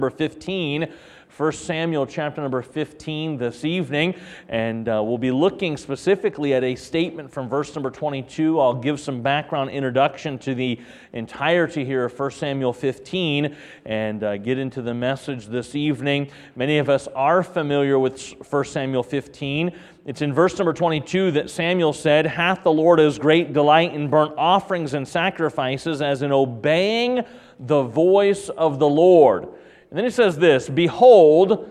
number 15, 1 Samuel chapter number 15 this evening, and we'll be looking specifically at a statement from verse number 22. I'll give some background introduction to the entirety here of 1 Samuel 15 and get into the message this evening. Many of us are familiar with 1 Samuel 15. It's in verse number 22 that Samuel said, "Hath the Lord as great delight in burnt offerings and sacrifices as in obeying the voice of the Lord." And then he says this, "Behold,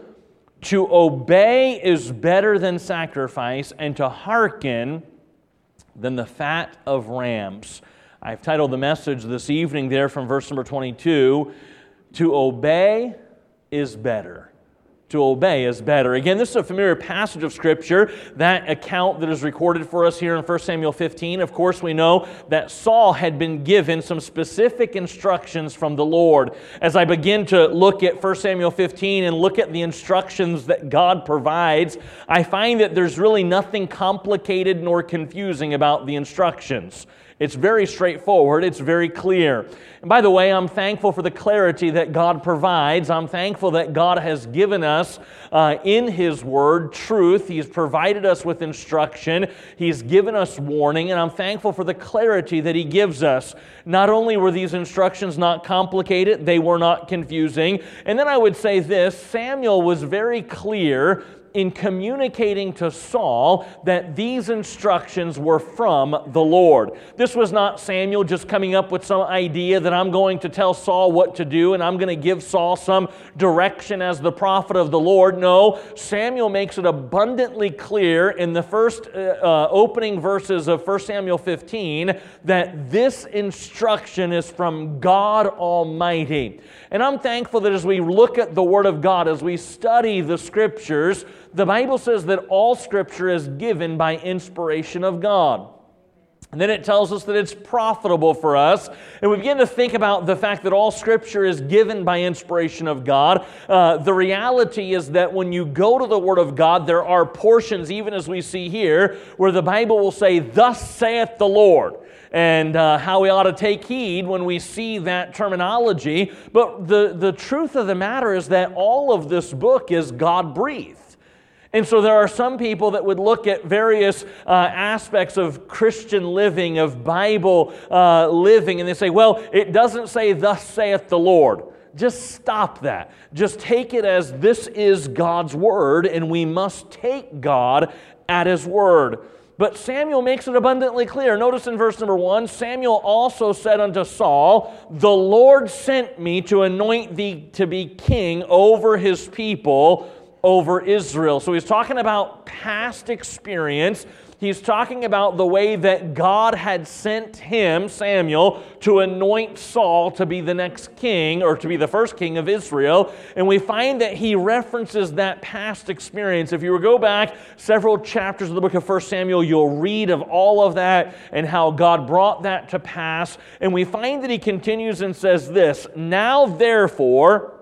to obey is better than sacrifice, and to hearken than the fat of rams." I've titled the message this evening there from verse number 22, "To obey is better." To obey is better. Again, this is a familiar passage of Scripture, that account that is recorded for us here in 1 Samuel 15. Of course, we know that Saul had been given some specific instructions from the Lord. As I begin to look at 1 Samuel 15 and look at the instructions that God provides, I find that there's really nothing complicated nor confusing about the instructions. It's very straightforward. It's very clear. And by the way, I'm thankful for the clarity that God provides. I'm thankful that God has given us in His Word truth. He's provided us with instruction. He's given us warning, and I'm thankful for the clarity that He gives us. Not only were these instructions not complicated, they were not confusing. And then I would say this, Samuel was very clear in communicating to Saul that these instructions were from the Lord. This was not Samuel just coming up with some idea that I'm going to tell Saul what to do and I'm going to give Saul some direction as the prophet of the Lord. No, Samuel makes it abundantly clear in the first opening verses of 1 Samuel 15 that this instruction is from God Almighty. And I'm thankful that as we look at the Word of God, as we study the Scriptures, the Bible says that all Scripture is given by inspiration of God. And then it tells us that it's profitable for us. And we begin to think about the fact that all Scripture is given by inspiration of God. The reality is that when you go to the Word of God, there are portions, even as we see here, where the Bible will say, "Thus saith the Lord." And how we ought to take heed when we see that terminology. But the truth of the matter is that all of this book is God-breathed. And so there are some people that would look at various aspects of Christian living, of Bible living, and they say, well, it doesn't say, "Thus saith the Lord." Just stop that. Just take it as this is God's Word, and we must take God at His Word. But Samuel makes it abundantly clear. Notice in verse number 1, Samuel also said unto Saul, "The Lord sent me to anoint thee to be king over His people, over Israel." So he's talking about past experience. He's talking about the way that God had sent him, Samuel, to anoint Saul to be the next king, or to be the first king of Israel. And we find that he references that past experience. If you go back several chapters of the book of 1 Samuel, you'll read of all of that and how God brought that to pass. And we find that he continues and says this, "Now therefore,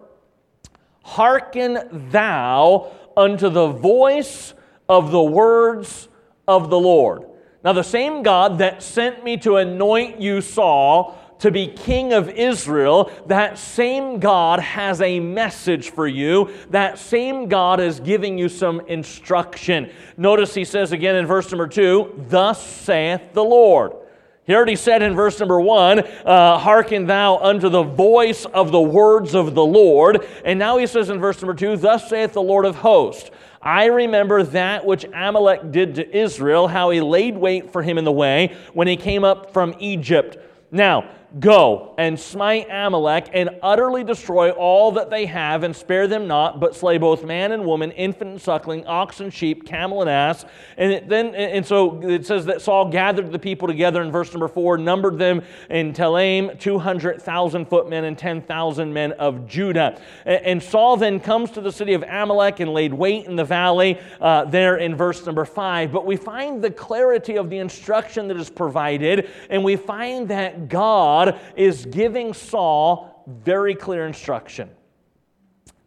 hearken thou unto the voice of the words of the Lord." Now the same God that sent me to anoint you, Saul, to be king of Israel, that same God has a message for you. That same God is giving you some instruction. Notice he says again in verse number 2, "Thus saith the Lord." He already said in verse number 1, "Hearken thou unto the voice of the words of the Lord." And now he says in verse number 2, "Thus saith the Lord of hosts, I remember that which Amalek did to Israel, how he laid wait for him in the way when he came up from Egypt. Now, go and smite Amalek and utterly destroy all that they have and spare them not, but slay both man and woman, infant and suckling, ox and sheep, camel and ass." And so it says that Saul gathered the people together in verse number 4, numbered them in Telaim, 200,000 footmen and 10,000 men of Judah. And Saul then comes to the city of Amalek and laid wait in the valley there in verse number 5. But we find the clarity of the instruction that is provided, and we find that God is giving Saul very clear instruction.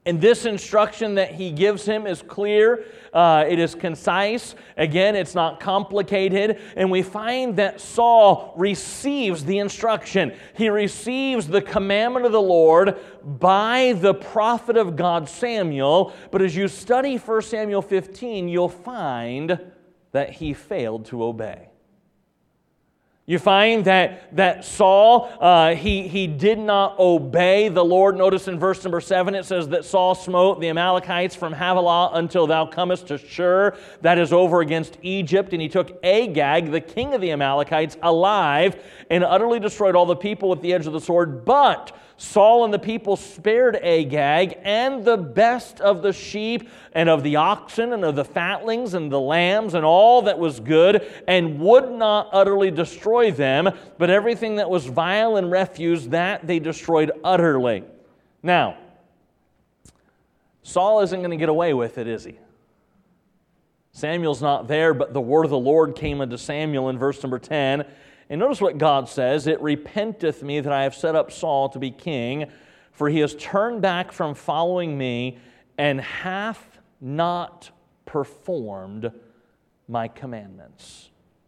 And this instruction that he gives him is clear. It is concise. Again, it's not complicated. And we find that Saul receives the instruction. He receives the commandment of the Lord by the prophet of God, Samuel. But as you study 1 Samuel 15, you'll find that he failed to obey. You find that Saul, he did not obey the Lord. Notice in verse number 7, it says that Saul smote the Amalekites from Havilah until thou comest to Shur, that is over against Egypt. And he took Agag, the king of the Amalekites, alive, and utterly destroyed all the people with the edge of the sword. But Saul and the people spared Agag and the best of the sheep and of the oxen and of the fatlings and the lambs and all that was good, and would not utterly destroy them, but everything that was vile and refuse, that they destroyed utterly. Now, Saul isn't going to get away with it, is he? Samuel's not there, but the word of the Lord came unto Samuel in verse number 10. And notice what God says, "It repenteth me that I have set up Saul to be king, for he has turned back from following me, and hath not performed my commandments."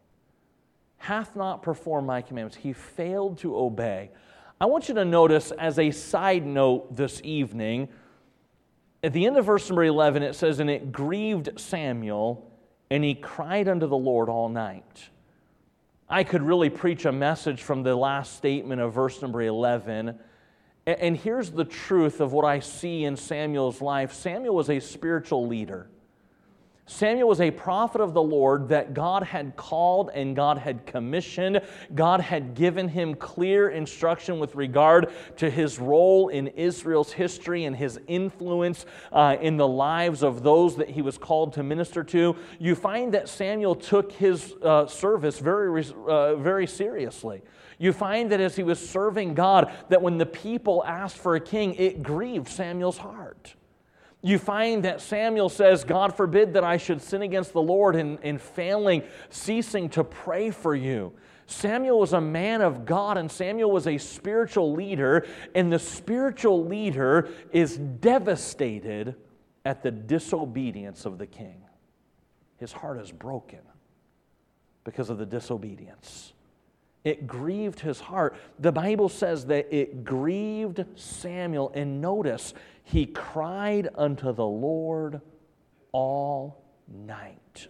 Hath not performed my commandments. He failed to obey. I want you to notice, as a side note this evening, at the end of verse number 11, it says, "And it grieved Samuel, and he cried unto the Lord all night." I could really preach a message from the last statement of verse number 11. And here's the truth of what I see in Samuel's life. Samuel was a spiritual leader. Samuel was a prophet of the Lord that God had called and God had commissioned. God had given him clear instruction with regard to his role in Israel's history and his influence in the lives of those that he was called to minister to. You find that Samuel took his service very seriously. You find that as he was serving God, that when the people asked for a king, it grieved Samuel's heart. You find that Samuel says, "God forbid that I should sin against the Lord in ceasing to pray for you." Samuel was a man of God, and Samuel was a spiritual leader, and the spiritual leader is devastated at the disobedience of the king. His heart is broken because of the disobedience. It grieved his heart. The Bible says that it grieved Samuel, and notice, he cried unto the Lord all night.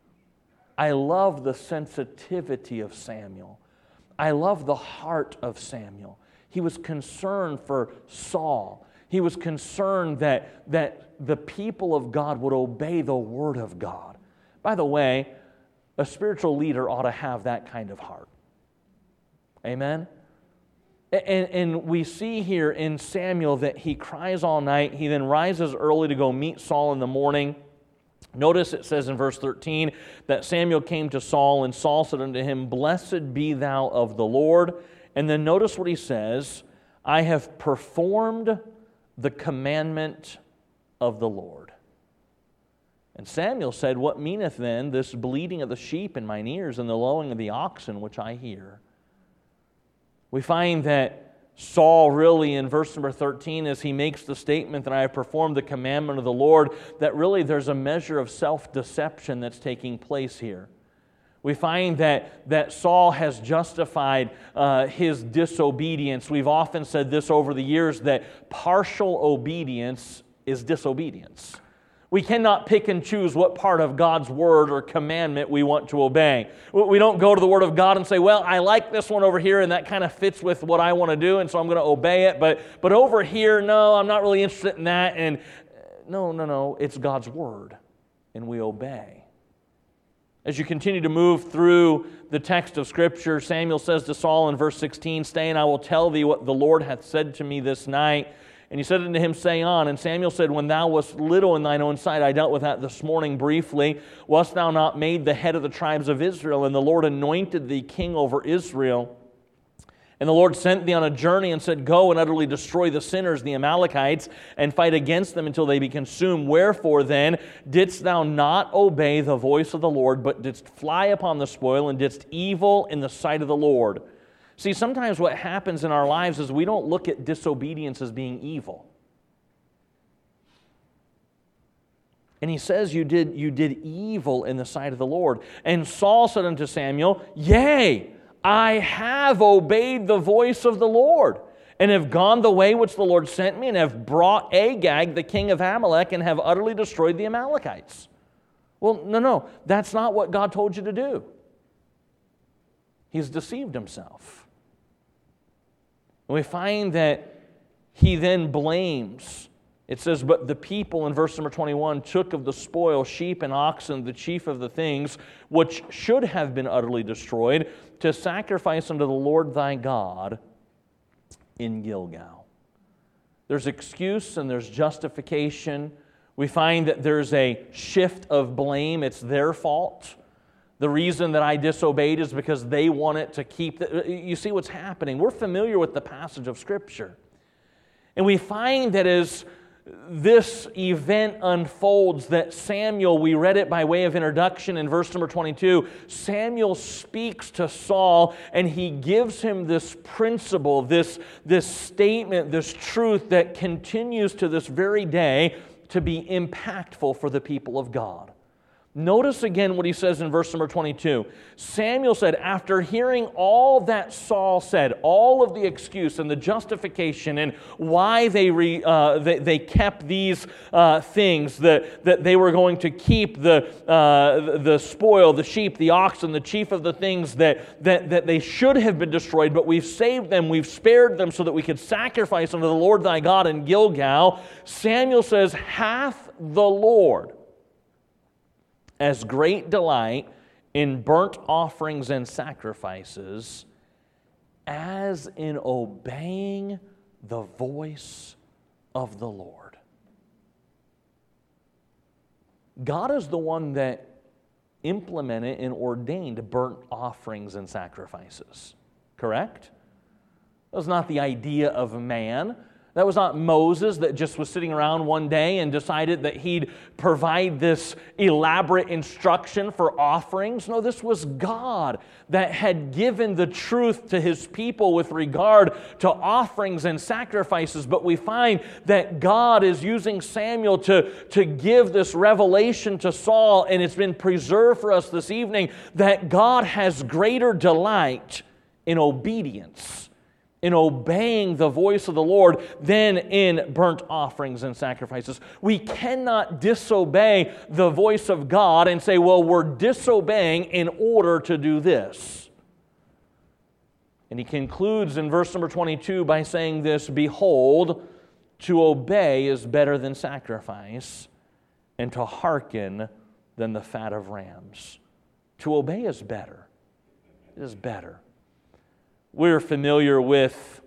I love the sensitivity of Samuel. I love the heart of Samuel. He was concerned for Saul. He was concerned that the people of God would obey the word of God. By the way, a spiritual leader ought to have that kind of heart. Amen? And we see here in Samuel that he cries all night. He then rises early to go meet Saul in the morning. Notice it says in verse 13 that Samuel came to Saul, and Saul said unto him, "Blessed be thou of the Lord." And then notice what he says, "I have performed the commandment of the Lord." And Samuel said, "What meaneth then this bleating of the sheep in mine ears and the lowing of the oxen which I hear?" We find that Saul really in verse number 13, as he makes the statement that I have performed the commandment of the Lord, that really there's a measure of self-deception that's taking place here. We find that Saul has justified his disobedience. We've often said this over the years, that partial obedience is disobedience. We cannot pick and choose what part of God's word or commandment we want to obey. We don't go to the word of God and say, well, I like this one over here and that kind of fits with what I want to do, and so I'm going to obey it. But over here, no, I'm not really interested in that. And no, it's God's word, and we obey. As you continue to move through the text of Scripture, Samuel says to Saul in verse 16, "Stay, and I will tell thee what the Lord hath said to me this night." And he said unto him, "Say on." And Samuel said, "When thou wast little in thine own sight," I dealt with that this morning briefly, "wast thou not made the head of the tribes of Israel? And the Lord anointed thee king over Israel. And the Lord sent thee on a journey and said, Go and utterly destroy the sinners, the Amalekites, and fight against them until they be consumed. Wherefore then didst thou not obey the voice of the Lord, but didst fly upon the spoil, and didst evil in the sight of the Lord?" See, sometimes what happens in our lives is we don't look at disobedience as being evil. And he says, you did evil in the sight of the Lord. And Saul said unto Samuel, Yea, I have obeyed the voice of the Lord, and have gone the way which the Lord sent me, and have brought Agag, the king of Amalek, and have utterly destroyed the Amalekites. Well, no, that's not what God told you to do. He's deceived himself. And we find that he then blames. It says, but the people in verse number 21 took of the spoil sheep and oxen, the chief of the things, which should have been utterly destroyed, to sacrifice unto the Lord thy God in Gilgal. There's excuse and there's justification. We find that there's a shift of blame. It's their fault. The reason that I disobeyed is because they wanted to keep... You see what's happening. We're familiar with the passage of Scripture. And we find that as this event unfolds, that Samuel, we read it by way of introduction in verse number 22, Samuel speaks to Saul and he gives him this principle, this statement, this truth that continues to this very day to be impactful for the people of God. Notice again what he says in verse number 22. Samuel said, after hearing all that Saul said, all of the excuse and the justification and why they kept these things, that they were going to keep the spoil, the sheep, the oxen, the chief of the things that they should have been destroyed, but we've saved them, we've spared them so that we could sacrifice unto the Lord thy God in Gilgal. Samuel says, hath the Lord as great delight in burnt offerings and sacrifices as in obeying the voice of the Lord. God is the one that implemented and ordained burnt offerings and sacrifices. Correct? That was not the idea of man. That was not Moses that just was sitting around one day and decided that he'd provide this elaborate instruction for offerings. No, this was God that had given the truth to His people with regard to offerings and sacrifices. But we find that God is using Samuel to give this revelation to Saul, and it's been preserved for us this evening, that God has greater delight in obedience, in obeying the voice of the Lord, than in burnt offerings and sacrifices. We cannot disobey the voice of God and say, well, we're disobeying in order to do this. And he concludes in verse number 22 by saying this, behold, to obey is better than sacrifice, and to hearken than the fat of rams. To obey is better. It is better. We're familiar with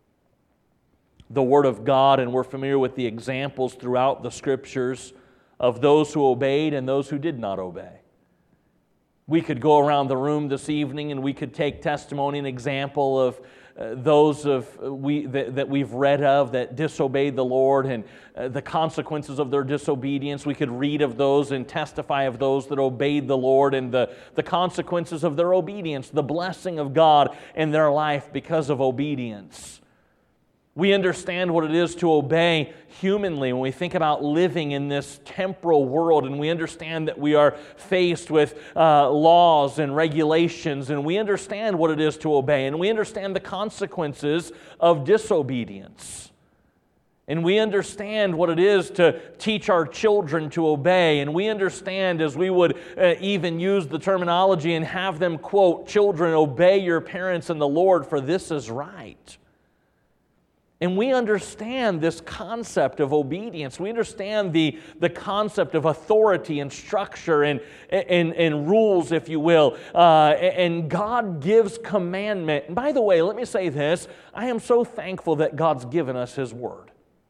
the Word of God, and we're familiar with the examples throughout the Scriptures of those who obeyed and those who did not obey. We could go around the room this evening and we could take testimony and example of those that we've read of that disobeyed the Lord and the consequences of their disobedience. We could read of those and testify of those that obeyed the Lord and the consequences of their obedience, the blessing of God in their life because of obedience. We understand what it is to obey humanly when we think about living in this temporal world, and we understand that we are faced with laws and regulations, and we understand what it is to obey, and we understand the consequences of disobedience. And we understand what it is to teach our children to obey, and we understand, as we would even use the terminology and have them quote, children, obey your parents in the Lord, for this is right. And we understand this concept of obedience. We understand the concept of authority and structure and rules, if you will. And God gives commandment. And by the way, let me say this. I am so thankful that God's given us His Word.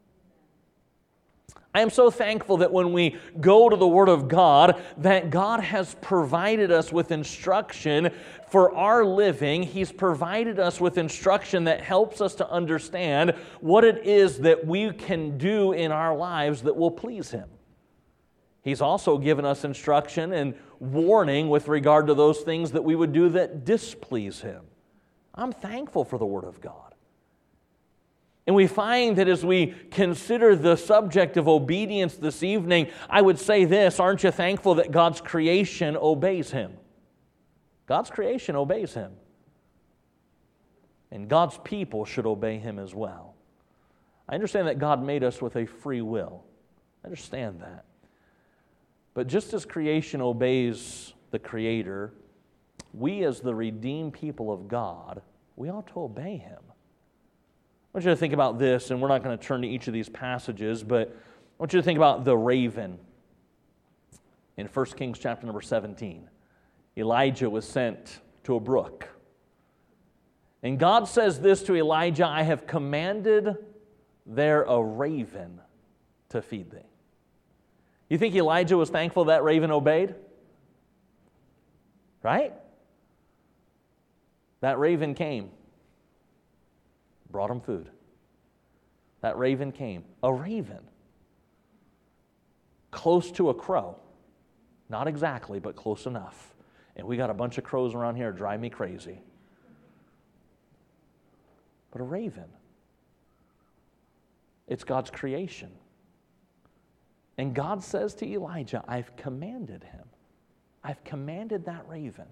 I am so thankful that when we go to the Word of God, that God has provided us with instruction for our living. He's provided us with instruction that helps us to understand what it is that we can do in our lives that will please Him. He's also given us instruction and warning with regard to those things that we would do that displease Him. I'm thankful for the Word of God. And we find that as we consider the subject of obedience this evening, I would say this: aren't you thankful that God's creation obeys Him? God's creation obeys Him. And God's people should obey Him as well. I understand that God made us with a free will. I understand that. But just as creation obeys the Creator, we as the redeemed people of God, we ought to obey Him. I want you to think about this, and we're not going to turn to each of these passages, but I want you to think about the raven in 1 Kings chapter number 17. Elijah was sent to a brook. And God says this to Elijah: I have commanded there a raven to feed thee. You think Elijah was thankful that raven obeyed? Right? That raven came, brought him food. That raven came. A raven. Close to a crow. Not exactly, but close enough. And we got a bunch of crows around here that drive me crazy. But a raven. It's God's creation. And God says to Elijah, I've commanded him. I've commanded that raven.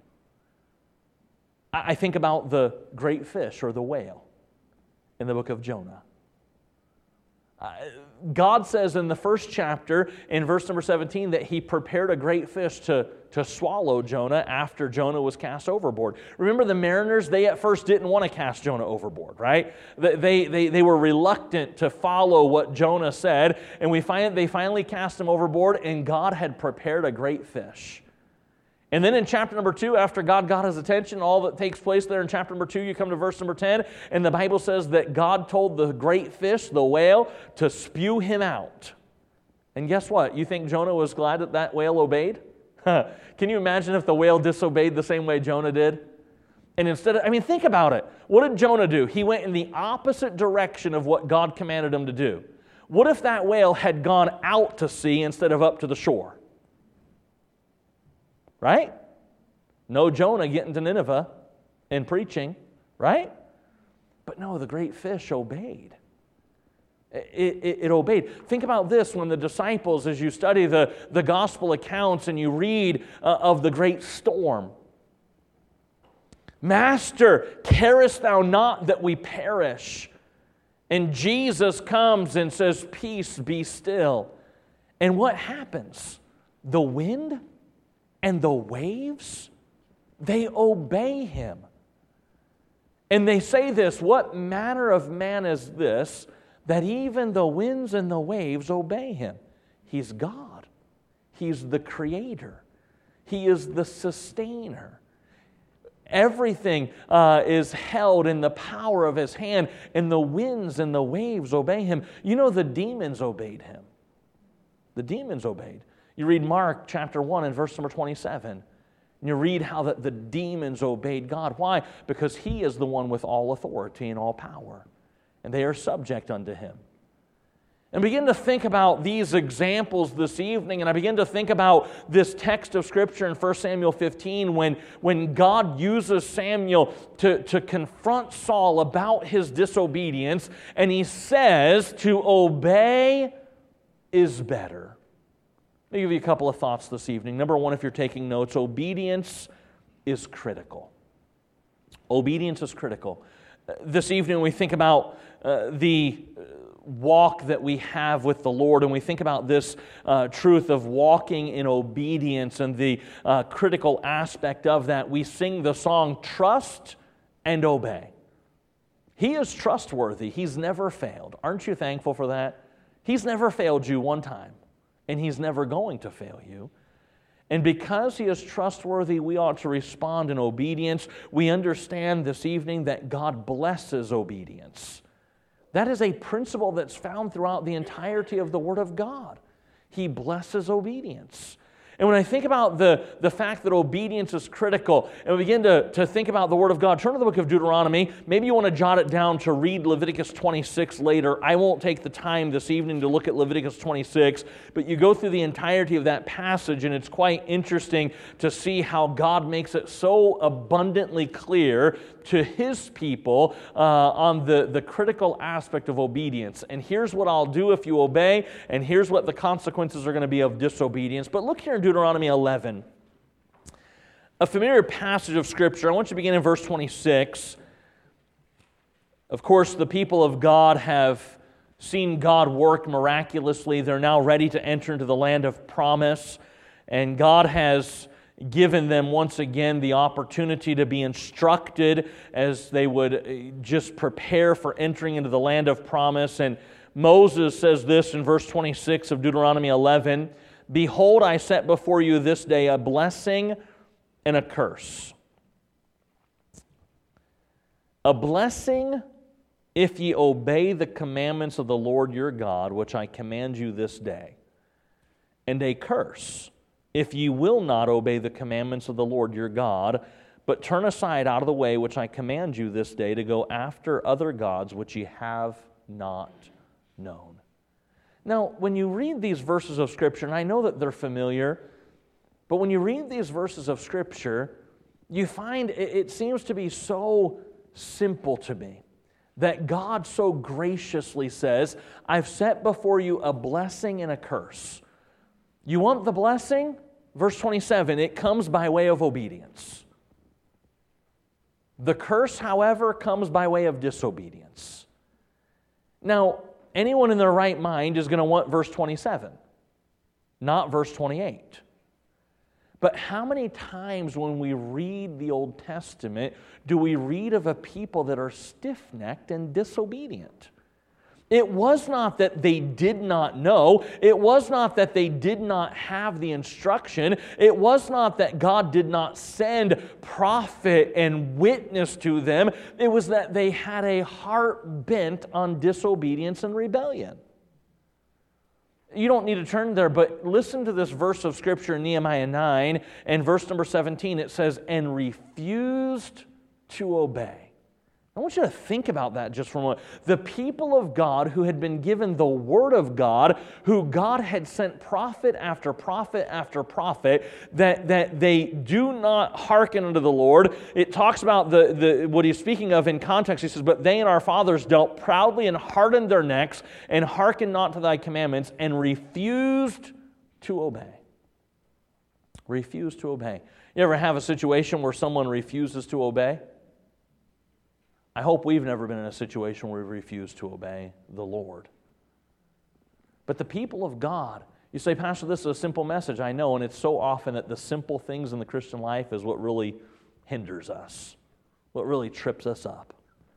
I think about the great fish or the whale in the book of Jonah. God says in the first chapter, in verse number 17, that He prepared a great fish to swallow Jonah after Jonah was cast overboard. Remember the mariners, they at first didn't want to cast Jonah overboard, right? They were reluctant to follow what Jonah said, and we find they finally cast him overboard, and God had prepared a great fish. And then in chapter number 2, after God got his attention, all that takes place there in chapter number 2, you come to verse number 10, and the Bible says that God told the great fish, the whale, to spew him out. And guess what? You think Jonah was glad that that whale obeyed? Can you imagine if the whale disobeyed the same way Jonah did? And instead of, think about it. What did Jonah do? He went in the opposite direction of what God commanded him to do. What if that whale had gone out to sea instead of up to the shore? Right? No Jonah getting to Nineveh and preaching, right? But no, the great fish obeyed. It obeyed. Think about this when the disciples, as you study the gospel accounts and you read of the great storm. Master, carest thou not that we perish? And Jesus comes and says, peace, be still. And what happens? The wind and the waves, they obey Him. And they say this, what manner of man is this, that even the winds and the waves obey Him? He's God. He's the Creator. He is the Sustainer. Everything is held in the power of His hand, and the winds and the waves obey Him. You know, the demons obeyed Him. The demons obeyed. You read Mark chapter 1 and verse number 27. And you read how the demons obeyed God. Why? Because He is the one with all authority and all power. And they are subject unto Him. And begin to think about these examples this evening, and I begin to think about this text of Scripture in 1 Samuel 15 when God uses Samuel to confront Saul about his disobedience, and He says to obey is better. Let me give you a couple of thoughts this evening. Number one, if you're taking notes, obedience is critical. Obedience is critical. This evening we think about the walk that we have with the Lord, and we think about this truth of walking in obedience and the critical aspect of that. We sing the song, Trust and Obey. He is trustworthy. He's never failed. Aren't you thankful for that? He's never failed you one time. And He's never going to fail you. And because He is trustworthy, we ought to respond in obedience. We understand this evening that God blesses obedience. That is a principle that's found throughout the entirety of the Word of God. He blesses obedience. And when I think about the fact that obedience is critical, and we begin to think about the Word of God, turn to the book of Deuteronomy. Maybe you want to jot it down to read Leviticus 26 later. I won't take the time this evening to look at Leviticus 26, but you go through the entirety of that passage, and it's quite interesting to see how God makes it so abundantly clear to his people on the critical aspect of obedience. And here's what I'll do if you obey, and here's what the consequences are going to be of disobedience. But look here in Deuteronomy 11. A familiar passage of Scripture. I want you to begin in verse 26. Of course, the people of God have seen God work miraculously. They're now ready to enter into the land of promise. And God has given them once again the opportunity to be instructed as they would just prepare for entering into the land of promise. And Moses says this in verse 26 of Deuteronomy 11, "Behold, I set before you this day a blessing and a curse. A blessing if ye obey the commandments of the Lord your God, which I command you this day, and a curse if ye will not obey the commandments of the Lord your God, but turn aside out of the way which I command you this day to go after other gods which ye have not known." Now, when you read these verses of Scripture, and I know that they're familiar, but when you read these verses of Scripture, you find it seems to be so simple to me that God so graciously says, "I've set before you a blessing and a curse." You want the blessing? Verse 27, it comes by way of obedience. The curse, however, comes by way of disobedience. Now, anyone in their right mind is going to want verse 27, not verse 28. But how many times when we read the Old Testament do we read of a people that are stiff-necked and disobedient? It was not that they did not know. It was not that they did not have the instruction. It was not that God did not send prophet and witness to them. It was that they had a heart bent on disobedience and rebellion. You don't need to turn there, but listen to this verse of Scripture in Nehemiah 9 and verse number 17. It says, "And refused to obey." I want you to think about that just for a moment. The people of God who had been given the Word of God, who God had sent prophet after prophet after prophet, that they do not hearken unto the Lord. It talks about what he's speaking of in context. He says, "But they and our fathers dealt proudly and hardened their necks and hearkened not to thy commandments and refused to obey." Refused to obey. You ever have a situation where someone refuses to obey? I hope we've never been in a situation where we refuse to obey the Lord. But the people of God, you say, "Pastor, this is a simple message." I know, and it's so often that the simple things in the Christian life is what really hinders us, what really trips us up.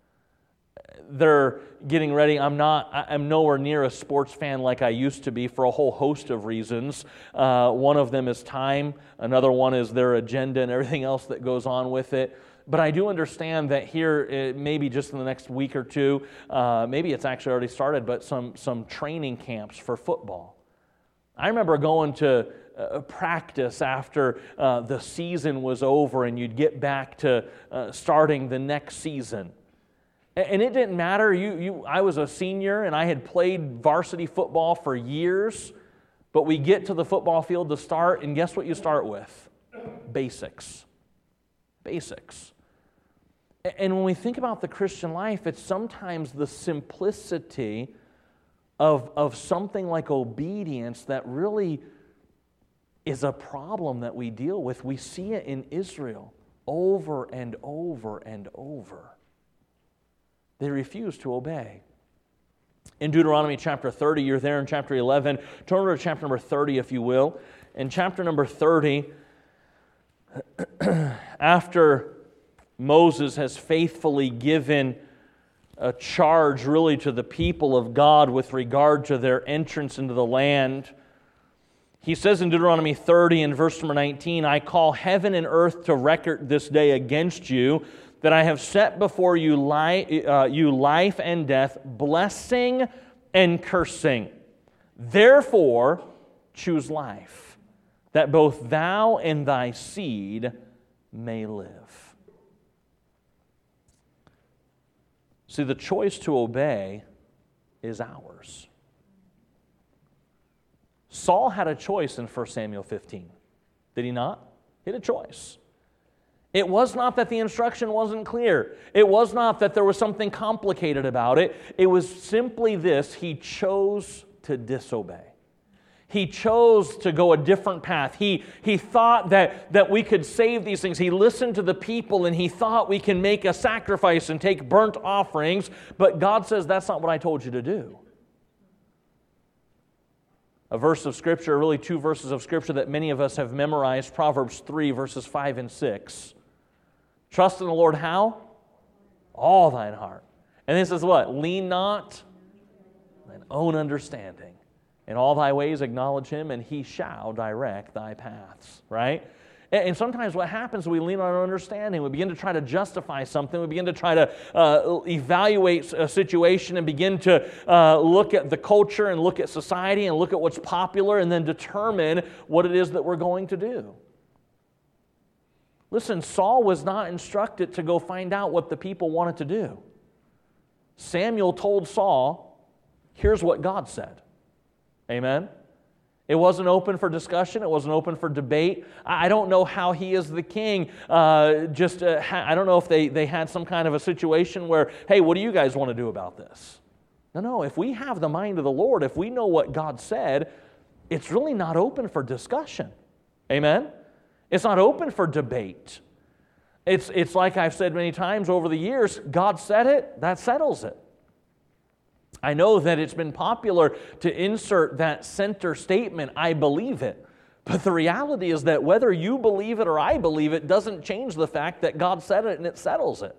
They're getting ready. I'm nowhere near a sports fan like I used to be for a whole host of reasons. One of them is time. Another one is their agenda and everything else that goes on with it. But I do understand that here, maybe just in the next week or two, maybe it's actually already started, but some training camps for football. I remember going to practice after the season was over and you'd get back to starting the next season. And it didn't matter. I was a senior and I had played varsity football for years, but we get to the football field to start, and guess what you start with? Basics. Basics. And when we think about the Christian life, it's sometimes the simplicity of something like obedience that really is a problem that we deal with. We see it in Israel over and over and over. They refuse to obey. In Deuteronomy chapter 30, you're there in chapter 11. Turn over to chapter number 30, if you will. In chapter number 30, after Moses has faithfully given a charge really to the people of God with regard to their entrance into the land, he says in Deuteronomy 30 and verse number 19, "I call heaven and earth to record this day against you, that I have set before you life and death, blessing and cursing. Therefore choose life, that both thou and thy seed may live." See, the choice to obey is ours. Saul had a choice in 1 Samuel 15. Did he not? He had a choice. It was not that the instruction wasn't clear. It was not that there was something complicated about it. It was simply this: he chose to disobey. He chose to go a different path. He thought that we could save these things. He listened to the people and he thought we can make a sacrifice and take burnt offerings. But God says, that's not what I told you to do. A verse of Scripture, really two verses of Scripture that many of us have memorized, Proverbs 3, verses 5 and 6. Trust in the Lord how? All thine heart. And this is what? Lean not thine own understanding. In all thy ways acknowledge Him, and He shall direct thy paths. Right? And sometimes what happens is we lean on our understanding. We begin to try to justify something. We begin to try to evaluate a situation and begin to look at the culture and look at society and look at what's popular and then determine what it is that we're going to do. Listen, Saul was not instructed to go find out what the people wanted to do. Samuel told Saul, here's what God said. Amen? It wasn't open for discussion. It wasn't open for debate. I don't know how he is the king. I don't know if they had some kind of a situation where, hey, what do you guys want to do about this? No. If we have the mind of the Lord, if we know what God said, it's really not open for discussion. Amen? It's not open for debate. It's like I've said many times over the years, God said it, that settles it. I know that it's been popular to insert that center statement, I believe it. But the reality is that whether you believe it or I believe it doesn't change the fact that God said it and it settles it.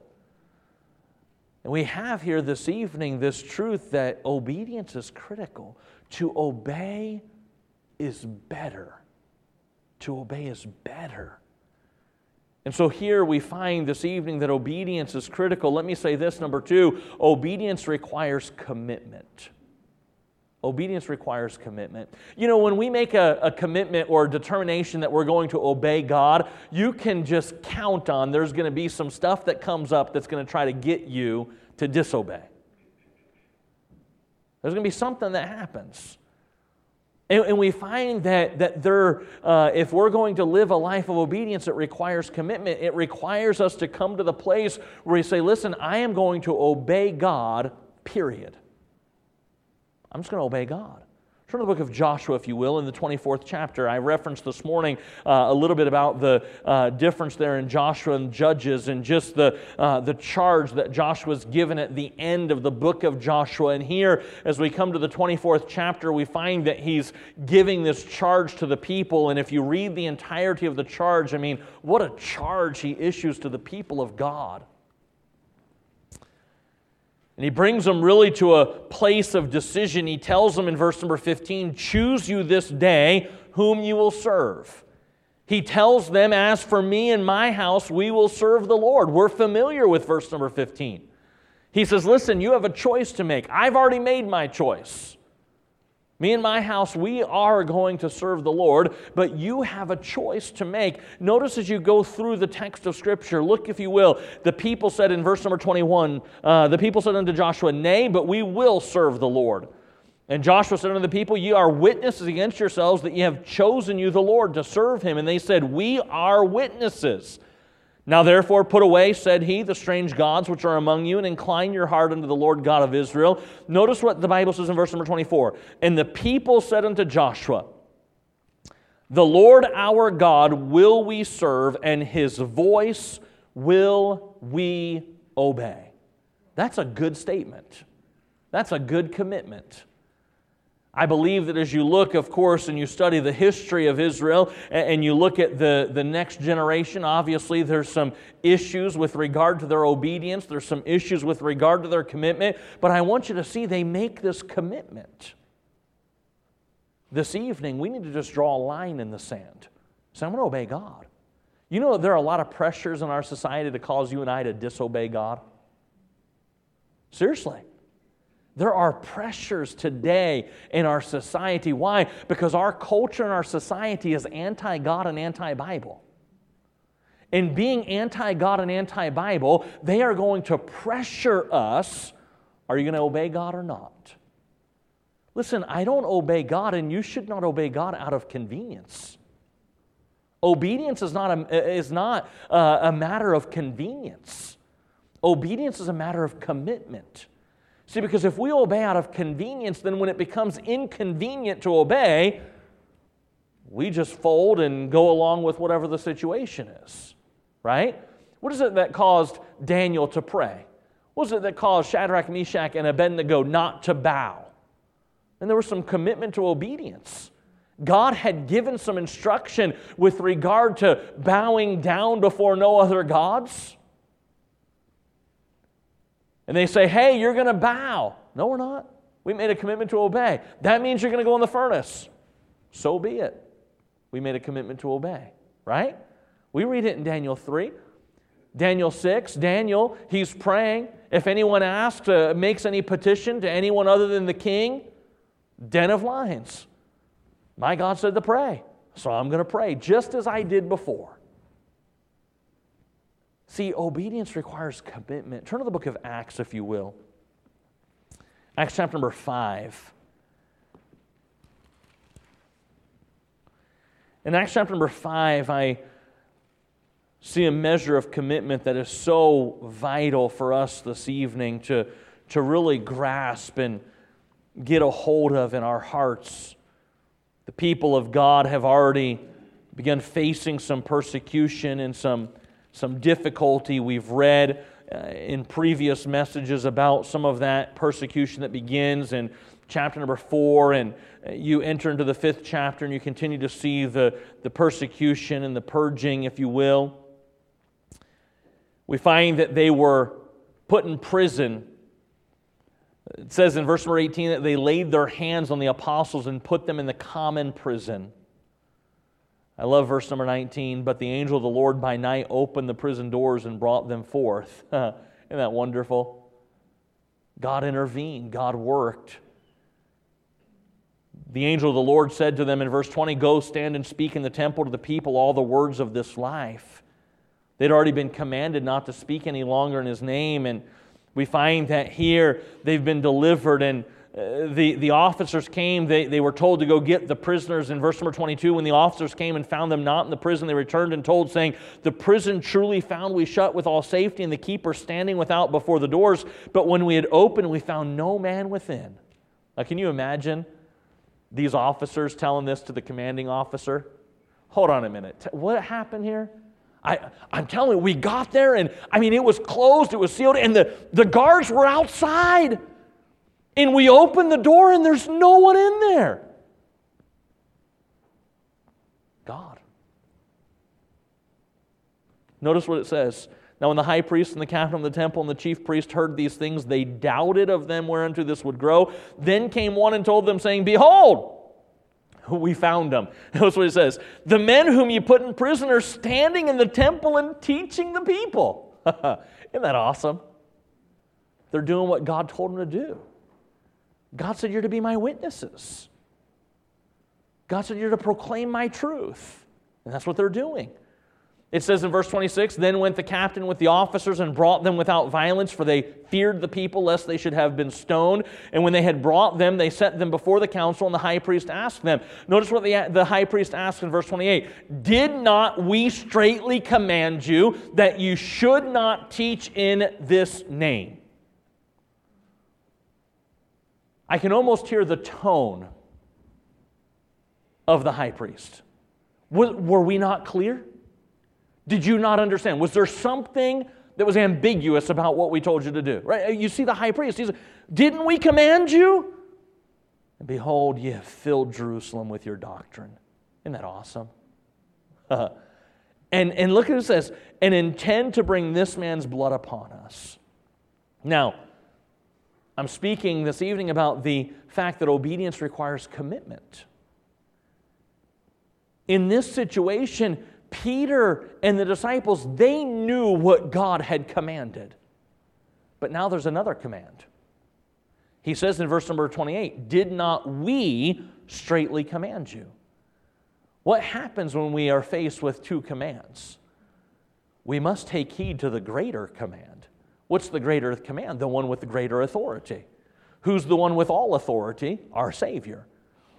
And we have here this evening this truth that obedience is critical. To obey is better. To obey is better. And so here we find this evening that obedience is critical. Let me say this, number 2, obedience requires commitment. Obedience requires commitment. You know, when we make a commitment or a determination that we're going to obey God, you can just count on there's going to be some stuff that comes up that's going to try to get you to disobey. There's going to be something that happens. And we find that if we're going to live a life of obedience, it requires commitment. It requires us to come to the place where we say, listen, I am going to obey God, period. I'm just going to obey God. Turn to the book of Joshua, if you will, in the 24th chapter. I referenced this morning a little bit about the difference there in Joshua and Judges and just the charge that Joshua's given at the end of the book of Joshua. And here, as we come to the 24th chapter, we find that he's giving this charge to the people. And if you read the entirety of the charge, I mean, what a charge he issues to the people of God. And he brings them really to a place of decision. He tells them in verse number 15, choose you this day whom you will serve. He tells them, as for me and my house, we will serve the Lord. We're familiar with verse number 15. He says, listen, you have a choice to make. I've already made my choice. Me and my house, we are going to serve the Lord, but you have a choice to make. Notice as you go through the text of Scripture, look if you will, the people said in verse number 21, the people said unto Joshua, nay, but we will serve the Lord. And Joshua said unto the people, ye are witnesses against yourselves that ye have chosen you the Lord to serve Him. And they said, we are witnesses. Now therefore put away, said he, the strange gods which are among you, and incline your heart unto the Lord God of Israel. Notice what the Bible says in verse number 24. And the people said unto Joshua, the Lord our God will we serve, and His voice will we obey. That's a good statement. That's a good commitment. I believe that as you look, of course, and you study the history of Israel, and you look at the next generation, obviously there's some issues with regard to their obedience. There's some issues with regard to their commitment. But I want you to see they make this commitment. This evening, we need to just draw a line in the sand. Say, I'm going to obey God. You know, there are a lot of pressures in our society to cause you and I to disobey God. Seriously. There are pressures today in our society. Why? Because our culture and our society is anti-God and anti-Bible. And being anti-God and anti-Bible, they are going to pressure us. Are you going to obey God or not? Listen, I don't obey God, and you should not obey God out of convenience. Obedience is not a matter of convenience. Obedience is a matter of commitment. See, because if we obey out of convenience, then when it becomes inconvenient to obey, we just fold and go along with whatever the situation is, right? What is it that caused Daniel to pray? What was it that caused Shadrach, Meshach, and Abednego not to bow? And there was some commitment to obedience. God had given some instruction with regard to bowing down before no other gods. And they say, hey, you're going to bow. No, we're not. We made a commitment to obey. That means you're going to go in the furnace. So be it. We made a commitment to obey, right? We read it in Daniel 3. Daniel 6, Daniel, he's praying. If anyone asks, makes any petition to anyone other than the king, den of lions. My God said to pray, so I'm going to pray, just as I did before. See, obedience requires commitment. Turn to the book of Acts, if you will. Acts chapter number 5. In Acts chapter number 5, I see a measure of commitment that is so vital for us this evening to really grasp and get a hold of in our hearts. The people of God have already begun facing some persecution and some difficulty. We've read in previous messages about some of that persecution that begins in chapter number 4, and you enter into the 5th chapter and you continue to see the persecution and the purging, if you will. We find that they were put in prison. It says in verse number 18 that they laid their hands on the apostles and put them in the common prison. I love verse number 19, but the angel of the Lord by night opened the prison doors and brought them forth. Isn't that wonderful? God intervened. God worked. The angel of the Lord said to them in verse 20, go stand and speak in the temple to the people all the words of this life. They'd already been commanded not to speak any longer in His name, and we find that here they've been delivered, and the officers came. They were told to go get the prisoners. In verse number 22, when the officers came and found them not in the prison, they returned and told, saying, the prison truly found we shut with all safety, and the keeper standing without before the doors. But when we had opened, we found no man within. Now, can you imagine these officers telling this to the commanding officer? Hold on a minute. What happened here? I'm telling you, we got there, and it was closed, it was sealed, and the guards were outside. And we opened the door, and there's no one in there. God. Notice what it says. Now when the high priest and the captain of the temple and the chief priest heard these things, they doubted of them whereunto this would grow. Then came one and told them, saying, behold, we found them. That's what it says. The men whom you put in prison are standing in the temple and teaching the people. Isn't that awesome? They're doing what God told them to do. God said, you're to be my witnesses. God said, you're to proclaim my truth. And that's what they're doing. It says in verse 26, then went the captain with the officers and brought them without violence, for they feared the people, lest they should have been stoned. And when they had brought them, they set them before the council, and the high priest asked them. Notice what the high priest asked in verse 28. Did not we straitly command you that you should not teach in this name? I can almost hear the tone of the high priest. Were we not clear? Did you not understand? Was there something that was ambiguous about what we told you to do? Right? You see the high priest. He's like, didn't we command you? And behold, ye have filled Jerusalem with your doctrine. Isn't that awesome? And look at what it says, and intend to bring this man's blood upon us. Now, I'm speaking this evening about the fact that obedience requires commitment. In this situation, Peter and the disciples, they knew what God had commanded. But now there's another command. He says in verse number 28, did not we straitly command you? What happens when we are faced with two commands? We must take heed to the greater command. What's the greater command? The one with the greater authority. Who's the one with all authority? Our Savior.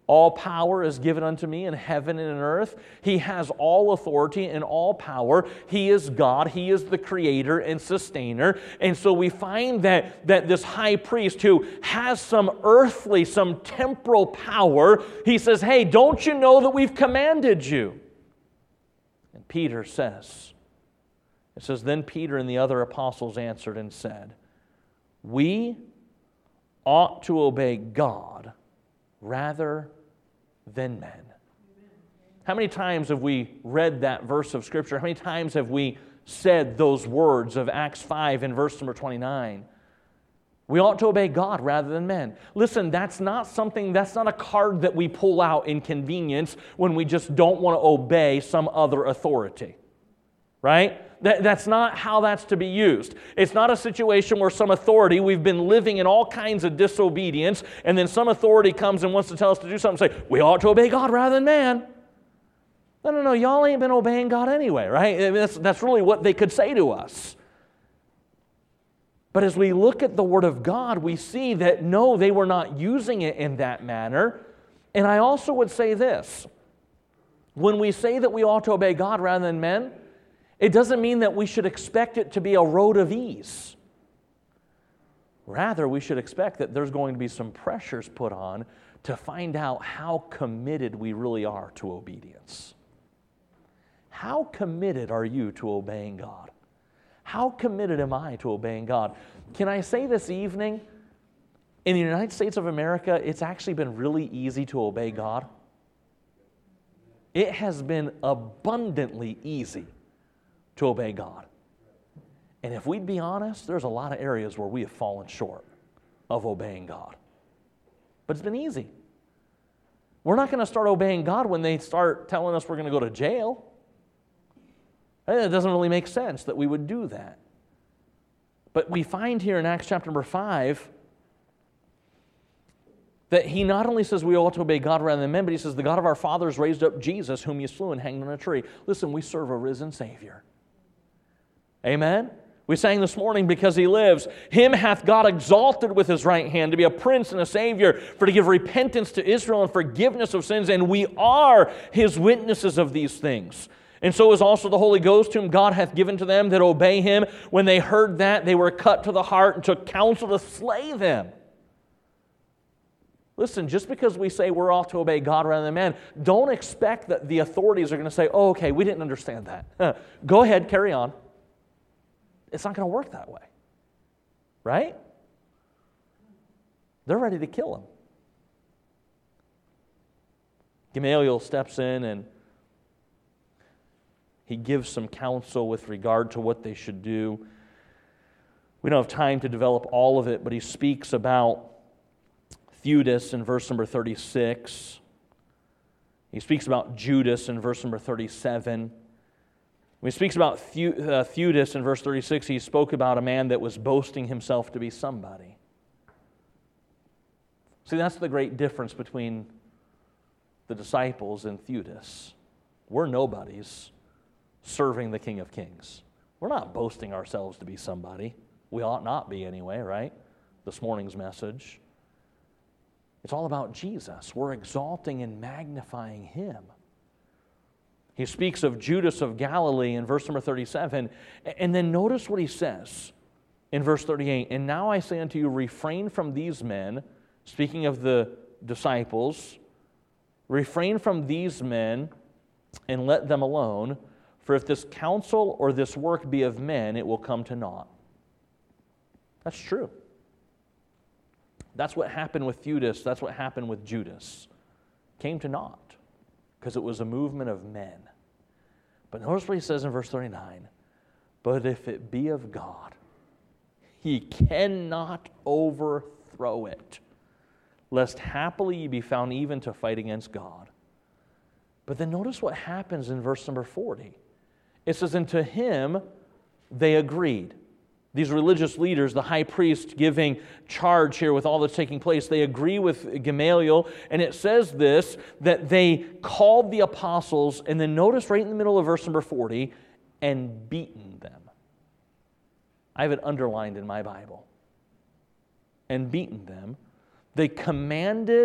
All power is given unto me in heaven and in earth. He has all authority and all power. He is God. He is the creator and sustainer. And so we find that this high priest who has some earthly, some temporal power, he says, hey, don't you know that we've commanded you? And Peter says, it says, then Peter and the other apostles answered and said, we ought to obey God rather than men. How many times have we read that verse of Scripture? How many times have we said those words of Acts 5 in verse number 29? We ought to obey God rather than men. Listen, that's not a card that we pull out in convenience when we just don't want to obey some other authority. Right? That's not how that's to be used. It's not a situation where some authority, we've been living in all kinds of disobedience, and then some authority comes and wants to tell us to do something and say, we ought to obey God rather than man. No, y'all ain't been obeying God anyway, right? I mean, that's really what they could say to us. But as we look at the Word of God, we see that no, they were not using it in that manner. And I also would say this. When we say that we ought to obey God rather than men, it doesn't mean that we should expect it to be a road of ease. Rather, we should expect that there's going to be some pressures put on to find out how committed we really are to obedience. How committed are you to obeying God? How committed am I to obeying God? Can I say this evening, in the United States of America, it's actually been really easy to obey God. It has been abundantly easy to obey God. And if we'd be honest, there's a lot of areas where we have fallen short of obeying God. But it's been easy. We're not going to start obeying God when they start telling us we're going to go to jail. It doesn't really make sense that we would do that. But we find here in Acts chapter number 5 that he not only says we ought to obey God rather than men, but he says the God of our fathers raised up Jesus, whom you slew and hanged on a tree. Listen, we serve a risen Savior. Amen? We sang this morning, because he lives, him hath God exalted with his right hand to be a prince and a savior, for to give repentance to Israel and forgiveness of sins, and we are his witnesses of these things. And so is also the Holy Ghost, whom God hath given to them that obey him. When they heard that, they were cut to the heart and took counsel to slay them. Listen, just because we say we're ought to obey God rather than man, don't expect that the authorities are going to say, oh, okay, we didn't understand that. Go ahead, carry on. It's not going to work that way. Right? They're ready to kill him. Gamaliel steps in and he gives some counsel with regard to what they should do. We don't have time to develop all of it, but he speaks about Theudas in verse number 36. He speaks about Judas in verse number 37. When he speaks about Theudas in verse 36, he spoke about a man that was boasting himself to be somebody. See, that's the great difference between the disciples and Theudas. We're nobodies serving the King of Kings. We're not boasting ourselves to be somebody. We ought not be anyway, right? This morning's message. It's all about Jesus. We're exalting and magnifying him. He speaks of Judas of Galilee in verse number 37. And then notice what he says in verse 38. And now I say unto you, refrain from these men, speaking of the disciples, refrain from these men and let them alone. For if this counsel or this work be of men, it will come to naught. That's true. That's what happened with Theudas. That's what happened with Judas. Came to naught because it was a movement of men. But notice what he says in verse 39. But if it be of God, he cannot overthrow it, lest happily ye be found even to fight against God. But then notice what happens in verse number 40. It says, and to him they agreed. These religious leaders, the high priest giving charge here with all that's taking place, they agree with Gamaliel, and it says this, that they called the apostles, and then notice right in the middle of verse number 40, and beaten them. I have it underlined in my Bible. And beaten them. They commanded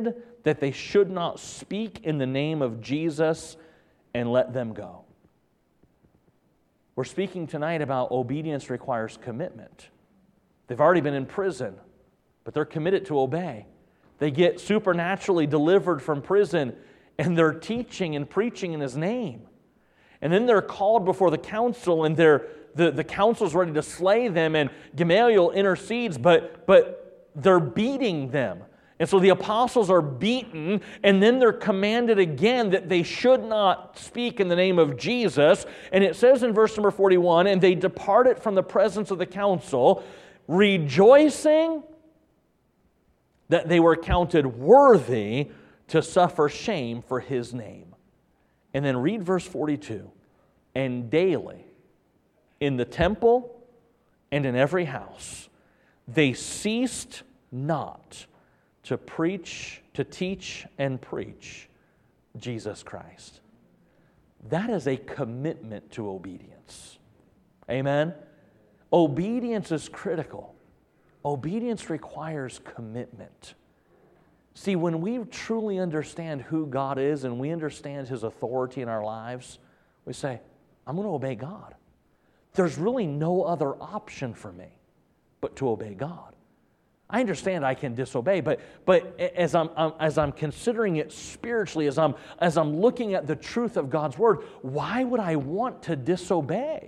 that they should not speak in the name of Jesus and let them go. We're speaking tonight about obedience requires commitment. They've already been in prison, but they're committed to obey. They get supernaturally delivered from prison, and they're teaching and preaching in His name. And then they're called before the council, and the council's ready to slay them, and Gamaliel intercedes, but they're beating them. And so the apostles are beaten, and then they're commanded again that they should not speak in the name of Jesus. And it says in verse number 41, and they departed from the presence of the council, rejoicing that they were counted worthy to suffer shame for His name. And then read verse 42. And daily, in the temple and in every house, they ceased not to preach, to teach and preach Jesus Christ. That is a commitment to obedience. Amen? Obedience is critical. Obedience requires commitment. See, when we truly understand who God is and we understand His authority in our lives, we say, I'm going to obey God. There's really no other option for me but to obey God. I understand I can disobey, but as I'm considering it spiritually, as I'm looking at the truth of God's Word, why would I want to disobey?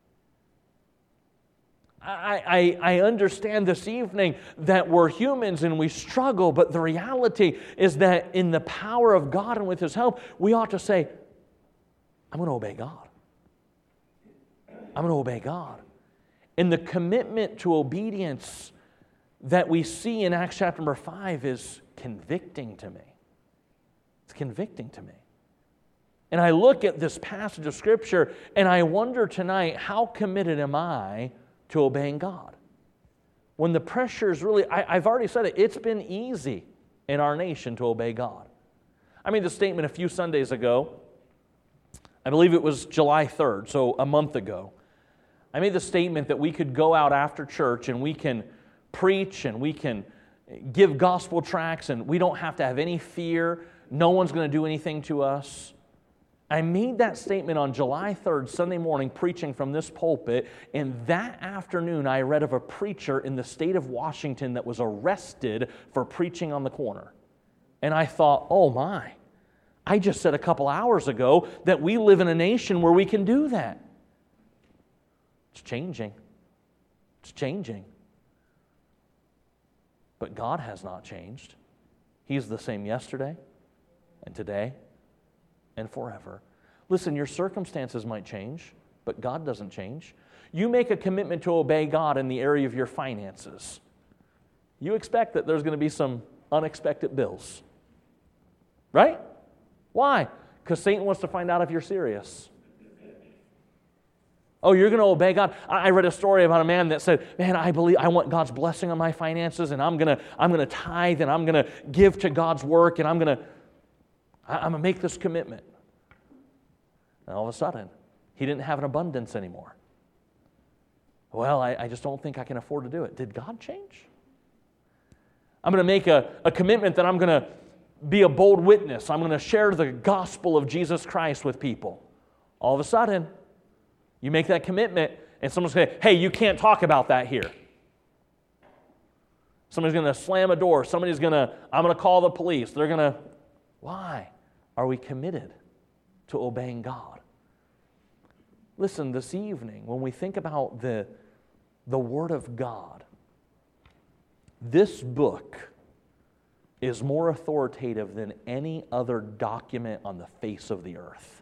I understand this evening that we're humans and we struggle, but the reality is that in the power of God and with His help, we ought to say, I'm going to obey God. I'm going to obey God. And the commitment to obedience that we see in Acts chapter number 5 is convicting to me. It's convicting to me. And I look at this passage of Scripture and I wonder tonight, how committed am I to obeying God? When the pressure is really, I've already said it, it's been easy in our nation to obey God. I made the statement a few Sundays ago. I believe it was July 3rd, so a month ago. I made the statement that we could go out after church and we can preach and we can give gospel tracts and we don't have to have any fear. No one's going to do anything to us. I made that statement on July 3rd, Sunday morning, preaching from this pulpit, and that afternoon I read of a preacher in the state of Washington that was arrested for preaching on the corner. And I thought, oh my, I just said a couple hours ago that we live in a nation where we can do that. It's changing. It's changing. But God has not changed. He's the same yesterday and today and forever. Listen, your circumstances might change, but God doesn't change. You make a commitment to obey God in the area of your finances. You expect that there's going to be some unexpected bills. Right? Why? Because Satan wants to find out if you're serious. Oh, you're going to obey God. I read a story about a man that said, man, I want God's blessing on my finances, and I'm going to tithe, and I'm going to give to God's work, and I'm going to make this commitment. And all of a sudden, he didn't have an abundance anymore. Well, I just don't think I can afford to do it. Did God change? I'm going to make a commitment that I'm going to be a bold witness. I'm going to share the gospel of Jesus Christ with people. All of a sudden, you make that commitment, and someone's going to say, hey, you can't talk about that here. Somebody's going to slam a door. I'm going to call the police. They're going to, why? Are we committed to obeying God? Listen, this evening, when we think about the Word of God, this book is more authoritative than any other document on the face of the earth.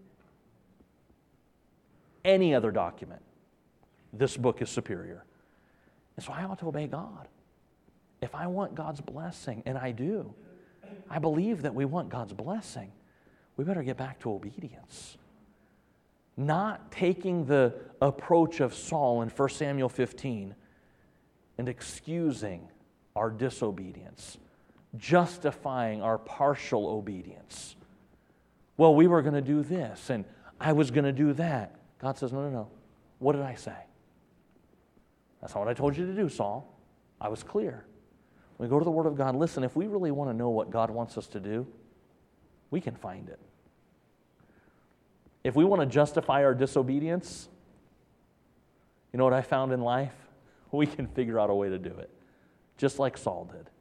Any other document, this book is superior. And so I ought to obey God. If I want God's blessing, and I do, I believe that we want God's blessing, we better get back to obedience. Not taking the approach of Saul in 1 Samuel 15 and excusing our disobedience, justifying our partial obedience. Well, we were going to do this, and I was going to do that. God says, no. What did I say? That's not what I told you to do, Saul. I was clear. We go to the Word of God. Listen, if we really want to know what God wants us to do, we can find it. If we want to justify our disobedience, you know what I found in life? We can figure out a way to do it, just like Saul did.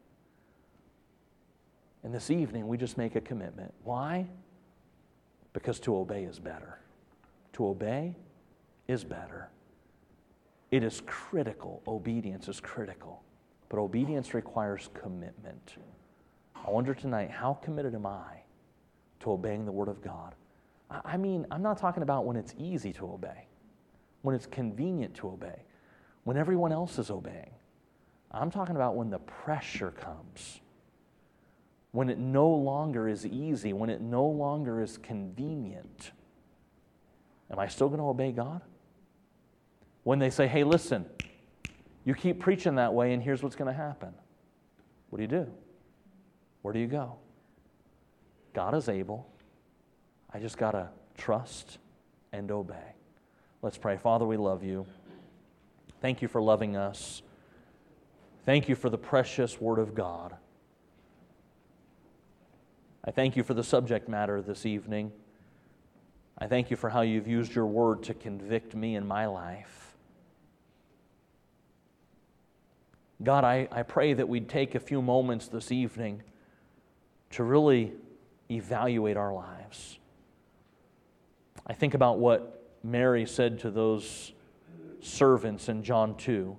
And this evening, we just make a commitment. Why? Because to obey is better. To obey is better. It is critical. Obedience is critical. But obedience requires commitment. I wonder tonight, how committed am I to obeying the Word of God? I mean, I'm not talking about when it's easy to obey, when it's convenient to obey, when everyone else is obeying. I'm talking about when the pressure comes, when it no longer is easy, when it no longer is convenient. Am I still going to obey God? When they say, hey, listen, you keep preaching that way and here's what's going to happen. What do? Where do you go? God is able. I just got to trust and obey. Let's pray. Father, we love you. Thank you for loving us. Thank you for the precious Word of God. I thank you for the subject matter this evening. I thank you for how you've used your Word to convict me in my life. God, I pray that we'd take a few moments this evening to really evaluate our lives. I think about what Mary said to those servants in John 2.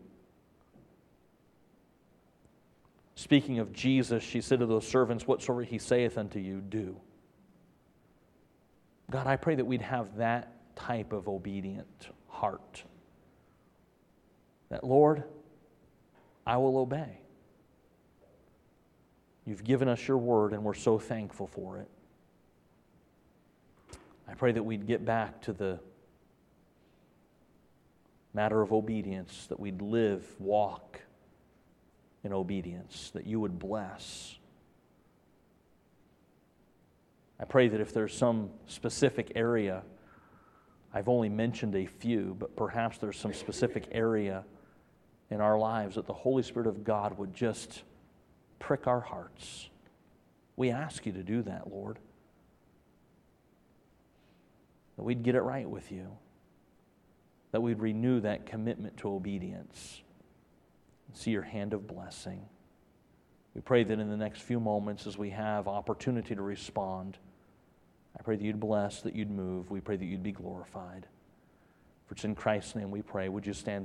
Speaking of Jesus, she said to those servants, whatsoever he saith unto you, do. God, I pray that we'd have that type of obedient heart. That, Lord, I will obey. You've given us your word, and we're so thankful for it. I pray that we'd get back to the matter of obedience, that we'd live, walk in obedience, that you would bless. I pray that if there's some specific area, I've only mentioned a few, but perhaps there's some specific area in our lives that the Holy Spirit of God would just prick our hearts. We ask you to do that, Lord. That we'd get it right with you. That we'd renew that commitment to obedience and see your hand of blessing. We pray that in the next few moments as we have opportunity to respond, I pray that you'd bless, that you'd move. We pray that you'd be glorified. For it's in Christ's name we pray. Would you stand